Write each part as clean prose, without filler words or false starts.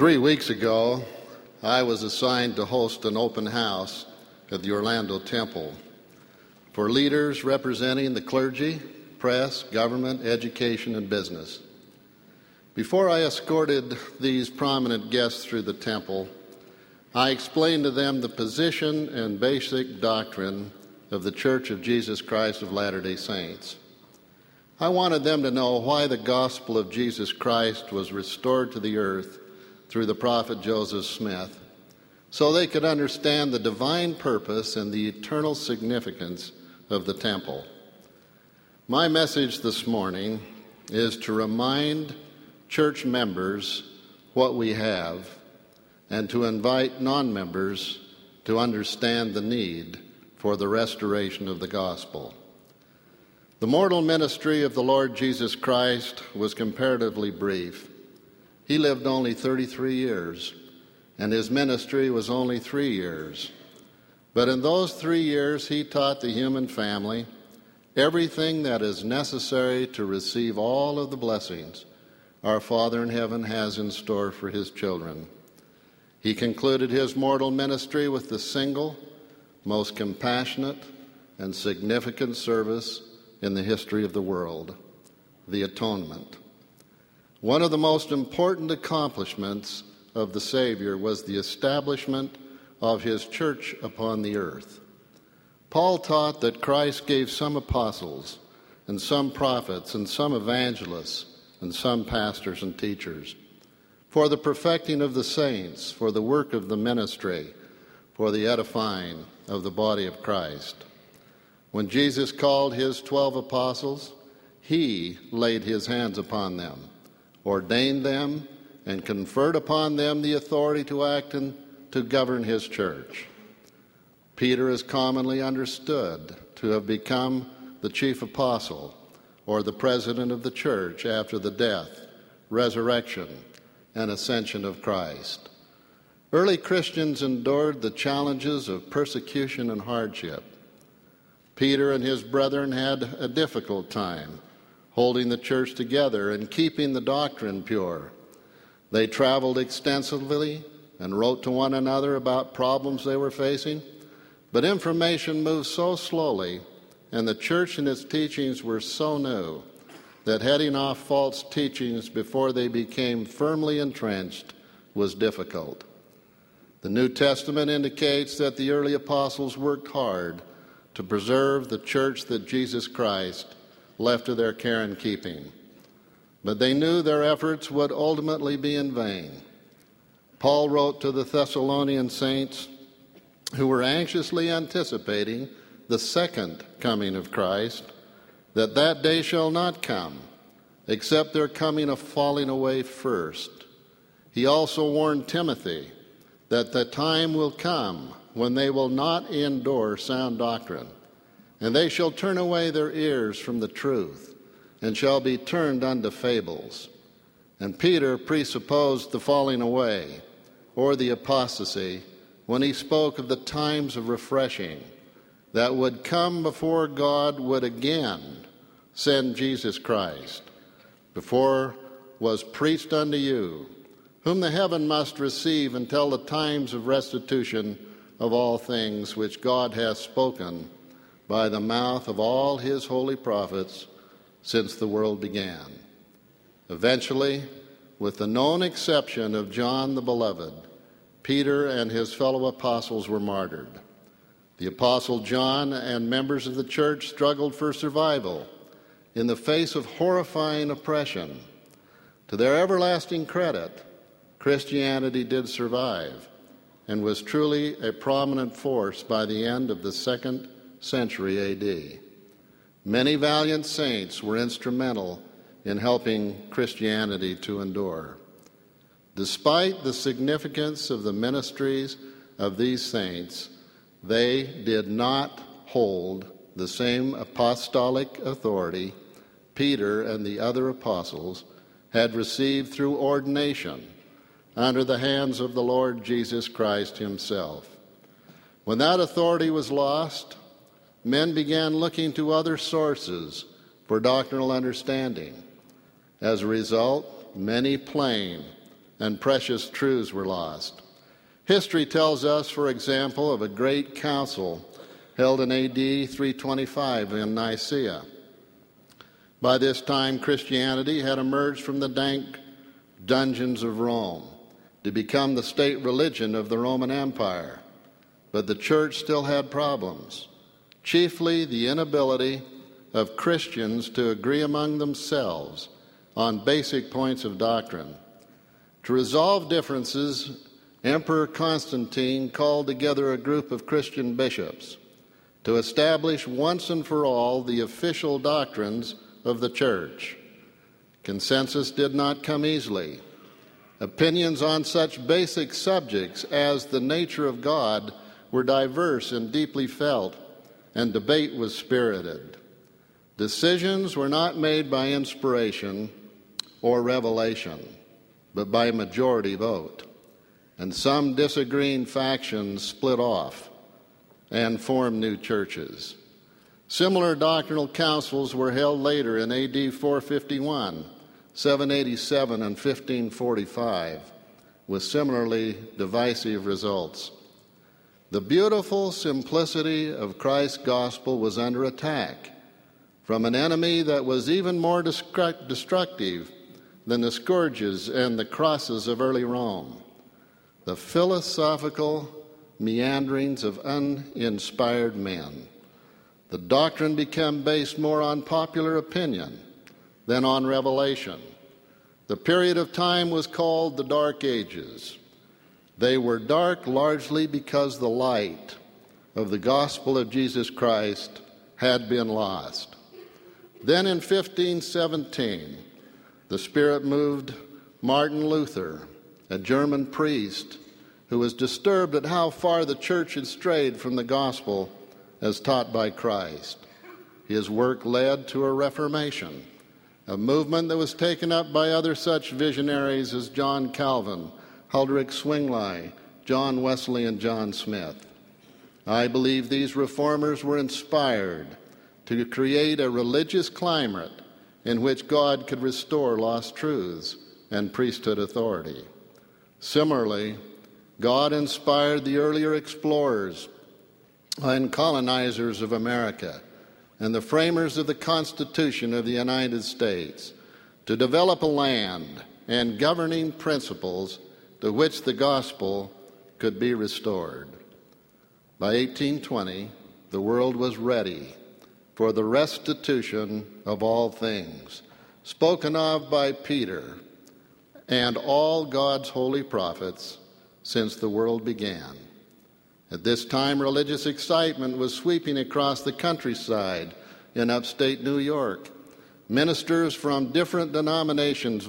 3 weeks ago, I was assigned to host an open house at the Orlando Temple for leaders representing the clergy, press, government, education, and business. Before I escorted these prominent guests through the temple, I explained to them the position and basic doctrine of the Church of Jesus Christ of Latter-day Saints. I wanted them to know why the gospel of Jesus Christ was restored to the earth through the prophet Joseph Smith, so they could understand the divine purpose and the eternal significance of the temple. My message this morning is to remind church members what we have and to invite non-members to understand the need for the restoration of the gospel. The mortal ministry of the Lord Jesus Christ was comparatively brief. He lived only 33 years, and his ministry was only 3 years. But in those 3 years, he taught the human family everything that is necessary to receive all of the blessings our Father in heaven has in store for his children. He concluded his mortal ministry with the single, most compassionate, and significant service in the history of the world, the atonement. One of the most important accomplishments of the Savior was the establishment of his church upon the earth. Paul taught that Christ gave some apostles, and some prophets, and some evangelists, and some pastors and teachers, for the perfecting of the saints, for the work of the ministry, for the edifying of the body of Christ. When Jesus called his 12 apostles, he laid his hands upon them, ordained them, and conferred upon them the authority to act and to govern his church. Peter is commonly understood to have become the chief apostle or the president of the church after the death, resurrection, and ascension of Christ. Early Christians endured the challenges of persecution and hardship. Peter and his brethren had a difficult time holding the church together and keeping the doctrine pure. They traveled extensively and wrote to one another about problems they were facing, but information moved so slowly and the church and its teachings were so new that heading off false teachings before they became firmly entrenched was difficult. The New Testament indicates that the early apostles worked hard to preserve the church that Jesus Christ left to their care and keeping. But they knew their efforts would ultimately be in vain. Paul wrote to the Thessalonian saints who were anxiously anticipating the second coming of Christ, that day shall not come, except their coming of falling away first. He also warned Timothy that the time will come when they will not endure sound doctrine, and they shall turn away their ears from the truth, and shall be turned unto fables. And Peter presupposed the falling away, or the apostasy, when he spoke of the times of refreshing that would come before God would again send Jesus Christ. Before was preached unto you, whom the heaven must receive until the times of restitution of all things which God hath spoken by the mouth of all his holy prophets since the world began. Eventually, with the known exception of John the Beloved, Peter and his fellow apostles were martyred. The apostle John and members of the church struggled for survival in the face of horrifying oppression. To their everlasting credit, Christianity did survive and was truly a prominent force by the end of the 2nd century A.D. Many valiant saints were instrumental in helping Christianity to endure. Despite the significance of the ministries of these saints, they did not hold the same apostolic authority Peter and the other apostles had received through ordination under the hands of the Lord Jesus Christ himself. When that authority was lost, men began looking to other sources for doctrinal understanding. As a result, many plain and precious truths were lost. History tells us, for example, of a great council held in AD 325 in Nicaea. By this time, Christianity had emerged from the dank dungeons of Rome to become the state religion of the Roman Empire. But the church still had problems, chiefly the inability of Christians to agree among themselves on basic points of doctrine. To resolve differences, Emperor Constantine called together a group of Christian bishops to establish once and for all the official doctrines of the church. Consensus did not come easily. Opinions on such basic subjects as the nature of God were diverse and deeply felt, and debate was spirited. Decisions were not made by inspiration or revelation, but by majority vote. And some disagreeing factions split off and formed new churches. Similar doctrinal councils were held later in AD 451, 787, and 1545, with similarly divisive results. The beautiful simplicity of Christ's gospel was under attack from an enemy that was even more destructive than the scourges and the crosses of early Rome. The philosophical meanderings of uninspired men. The doctrine became based more on popular opinion than on revelation. The period of time was called the Dark Ages. They were dark largely because the light of the gospel of Jesus Christ had been lost. Then in 1517, the Spirit moved Martin Luther, a German priest who was disturbed at how far the church had strayed from the gospel as taught by Christ. His work led to a Reformation, a movement that was taken up by other such visionaries as John Calvin, Huldrych Zwingli, John Wesley, and John Smith. I believe these reformers were inspired to create a religious climate in which God could restore lost truths and priesthood authority. Similarly, God inspired the earlier explorers and colonizers of America and the framers of the Constitution of the United States to develop a land and governing principles to which the gospel could be restored. By 1820, the world was ready for the restitution of all things, spoken of by Peter and all God's holy prophets since the world began. At this time, religious excitement was sweeping across the countryside in upstate New York. Ministers from different denominations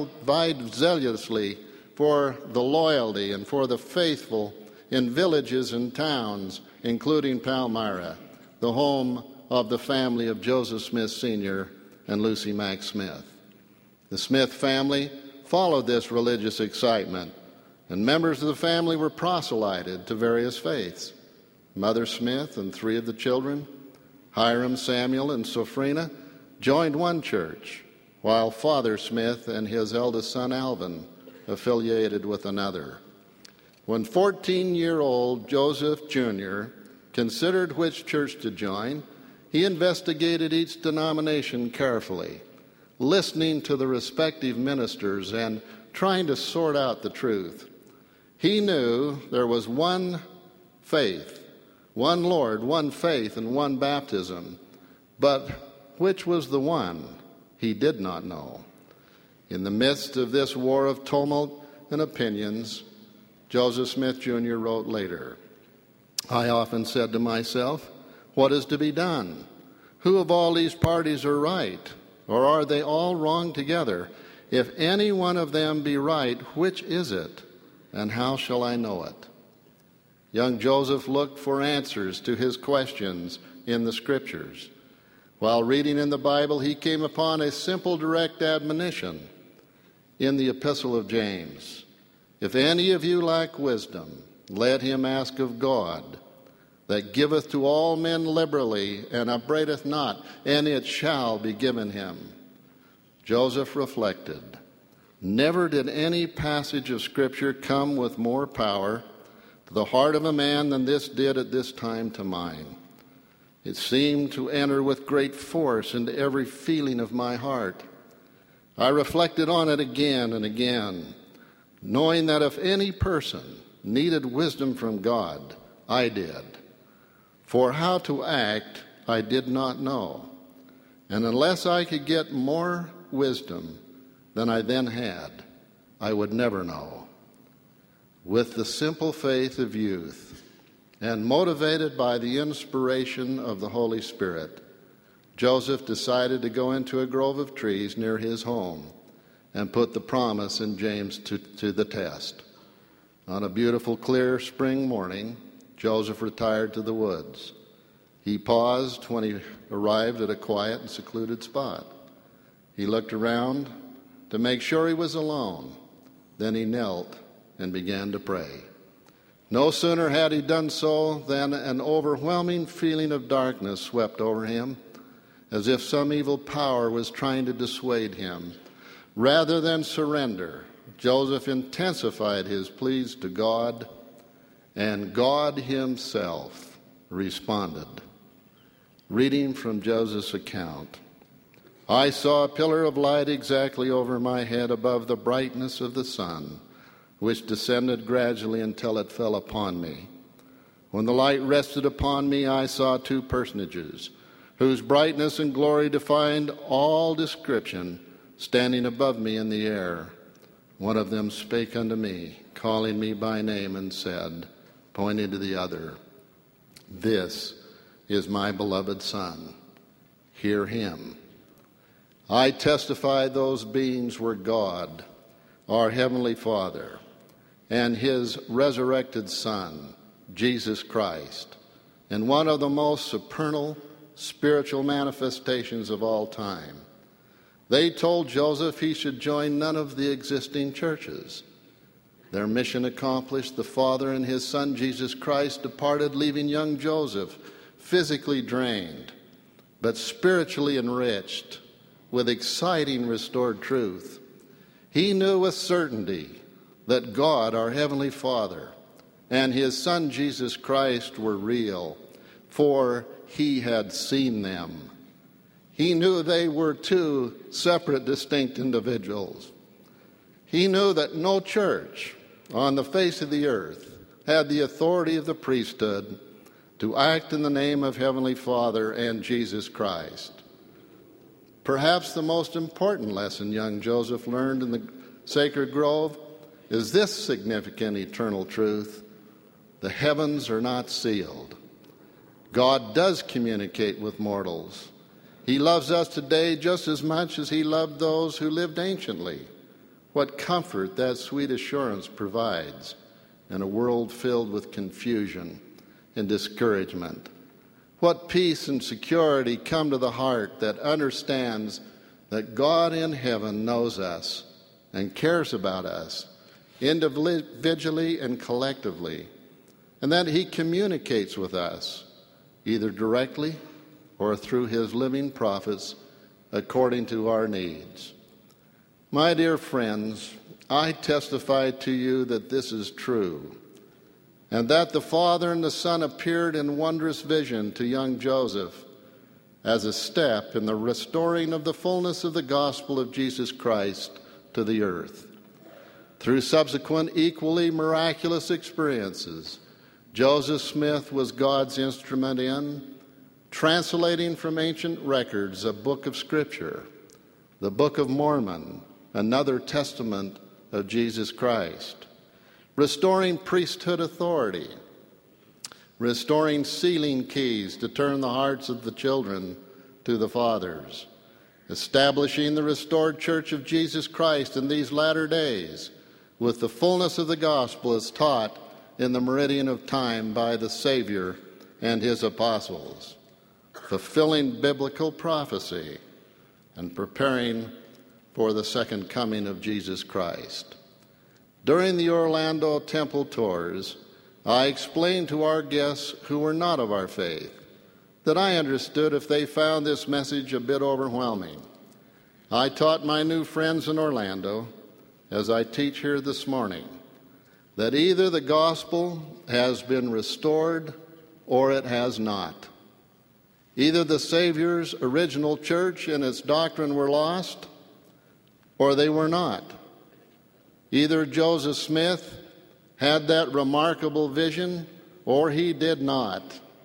vied zealously for the loyalty and for the faithful in villages and towns, including Palmyra, the home of the family of Joseph Smith Sr. and Lucy Mack Smith. The Smith family followed this religious excitement, and members of the family were proselyted to various faiths. Mother Smith and 3 of the children, Hiram, Samuel, and Sophronia, joined one church, while Father Smith and his eldest son Alvin affiliated with another. When 14-year-old Joseph Jr. considered which church to join, he investigated each denomination carefully, listening to the respective ministers and trying to sort out the truth. He knew there was one faith, one Lord, one faith, and one baptism, but which was the one, he did not know. In the midst of this war of tumult and opinions, Joseph Smith Jr. wrote later, "I often said to myself, what is to be done? Who of all these parties are right? Or are they all wrong together? If any one of them be right, which is it? And how shall I know it?" Young Joseph looked for answers to his questions in the Scriptures. While reading in the Bible, he came upon a simple, direct admonition in the Epistle of James. "If any of you lack wisdom, let him ask of God, that giveth to all men liberally and upbraideth not, and it shall be given him." Joseph reflected, Never did any passage of Scripture come with more power to the heart of a man than this did at this time to mine. It seemed to enter with great force into every feeling of my heart. I reflected on it again and again, knowing that if any person needed wisdom from God, I did. For how to act, I did not know. And unless I could get more wisdom than I then had, I would never know. With the simple faith of youth and motivated by the inspiration of the Holy Spirit, Joseph decided to go into a grove of trees near his home and put the promise in James to the test. On a beautiful, clear spring morning, Joseph retired to the woods. He paused when he arrived at a quiet and secluded spot. He looked around to make sure he was alone. Then he knelt and began to pray. No sooner had he done so than an overwhelming feeling of darkness swept over him, as if some evil power was trying to dissuade him. Rather than surrender, Joseph intensified his pleas to God, and God himself responded. Reading from Joseph's account, I saw a pillar of light exactly over my head above the brightness of the sun, which descended gradually until it fell upon me. When the light rested upon me, I saw two personages, whose brightness and glory defied all description, standing above me in the air. One of them spake unto me, calling me by name, and said, pointing to the other, This is my beloved Son. Hear him. I testified those beings were God, our Heavenly Father, and his resurrected Son, Jesus Christ, and one of the most supernal spiritual manifestations of all time. They told Joseph he should join none of the existing churches. Their mission accomplished, the Father and his Son, Jesus Christ, departed, leaving young Joseph physically drained, but spiritually enriched with exciting restored truth. He knew with certainty that God, our Heavenly Father, and his Son, Jesus Christ, were real, for he had seen them. He knew they were two separate, distinct individuals. He knew that no church on the face of the earth had the authority of the priesthood to act in the name of Heavenly Father and Jesus Christ. Perhaps the most important lesson young Joseph learned in the sacred grove is this significant eternal truth: the heavens are not sealed. God does communicate with mortals. He loves us today just as much as he loved those who lived anciently. What comfort that sweet assurance provides in a world filled with confusion and discouragement. What peace and security come to the heart that understands that God in heaven knows us and cares about us individually and collectively, and that he communicates with us either directly or through his living prophets according to our needs. My dear friends, I testify to you that this is true, and that the Father and the Son appeared in wondrous vision to young Joseph as a step in the restoring of the fullness of the gospel of Jesus Christ to the earth. Through subsequent equally miraculous experiences, Joseph Smith was God's instrument in translating from ancient records a book of Scripture, the Book of Mormon, another testament of Jesus Christ, restoring priesthood authority, restoring sealing keys to turn the hearts of the children to the fathers, establishing the restored Church of Jesus Christ in these latter days with the fullness of the gospel as taught in the meridian of time by the Savior and his apostles, fulfilling biblical prophecy and preparing for the second coming of Jesus Christ. During the Orlando Temple tours, I explained to our guests who were not of our faith that I understood if they found this message a bit overwhelming. I taught my new friends in Orlando as I teach here this morning, that either the gospel has been restored or it has not. Either the Savior's original church and its doctrine were lost, or they were not. Either Joseph Smith had that remarkable vision, or he did not.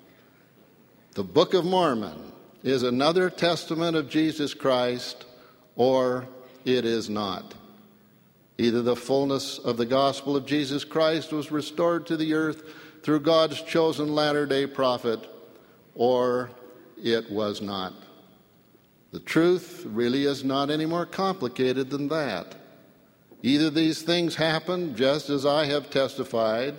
The Book of Mormon is another testament of Jesus Christ, or it is not. Either the fullness of the gospel of Jesus Christ was restored to the earth through God's chosen latter-day prophet, or it was not. The truth really is not any more complicated than that. Either these things happened just as I have testified,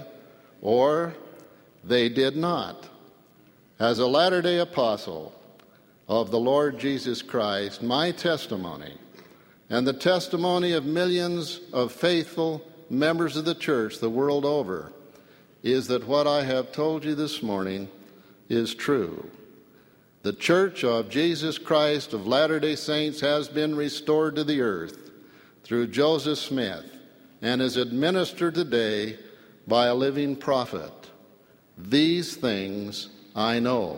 or they did not. As a latter-day apostle of the Lord Jesus Christ, my testimony and the testimony of millions of faithful members of the church the world over is that what I have told you this morning is true. The Church of Jesus Christ of Latter-day Saints has been restored to the earth through Joseph Smith and is administered today by a living prophet. These things I know.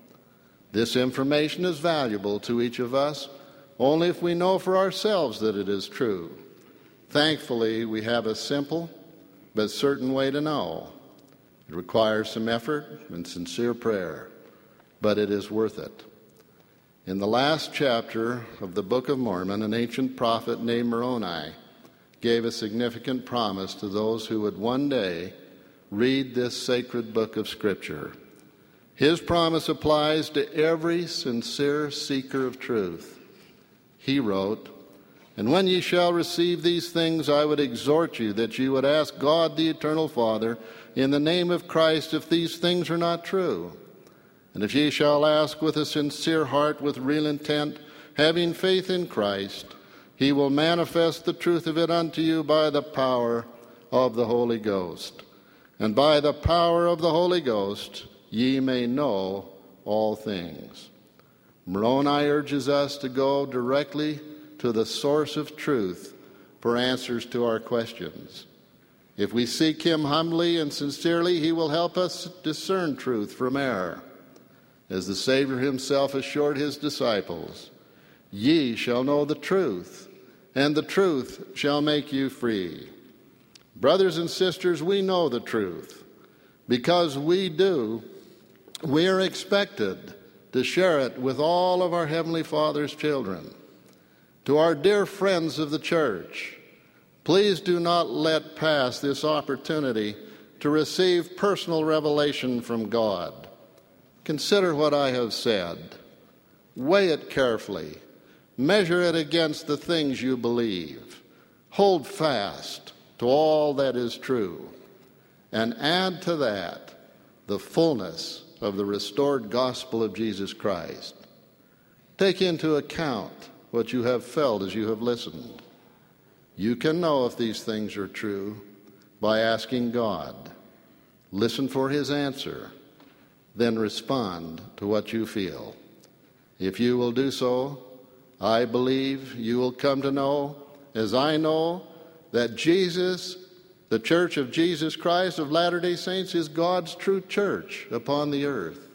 This information is valuable to each of us only if we know for ourselves that it is true. Thankfully, we have a simple but certain way to know. It requires some effort and sincere prayer, but it is worth it. In the last chapter of the Book of Mormon, an ancient prophet named Moroni gave a significant promise to those who would one day read this sacred book of Scripture. His promise applies to every sincere seeker of truth. He wrote, "And when ye shall receive these things, I would exhort you that ye would ask God the Eternal Father in the name of Christ if these things are not true. And if ye shall ask with a sincere heart, with real intent, having faith in Christ, he will manifest the truth of it unto you by the power of the Holy Ghost. And by the power of the Holy Ghost ye may know all things." Moroni urges us to go directly to the source of truth for answers to our questions. If we seek him humbly and sincerely, he will help us discern truth from error. As the Savior himself assured his disciples, "Ye shall know the truth, and the truth shall make you free." Brothers and sisters, we know the truth. Because we do, we are expected to share it with all of our Heavenly Father's children. To our dear friends of the church, please do not let pass this opportunity to receive personal revelation from God. Consider what I have said. Weigh it carefully. Measure it against the things you believe. Hold fast to all that is true. And add to that the fullness of the restored gospel of Jesus Christ. Take into account what you have felt as you have listened. You can know if these things are true by asking God. Listen for his answer, then respond to what you feel. If you will do so, I believe you will come to know, as I know, that Jesus, the Church of Jesus Christ of Latter-day Saints, is God's true church upon the earth.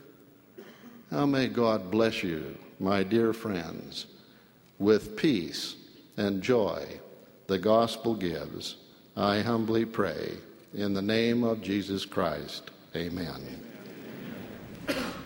Now may God bless you, my dear friends, with peace and joy the gospel gives. I humbly pray in the name of Jesus Christ. Amen.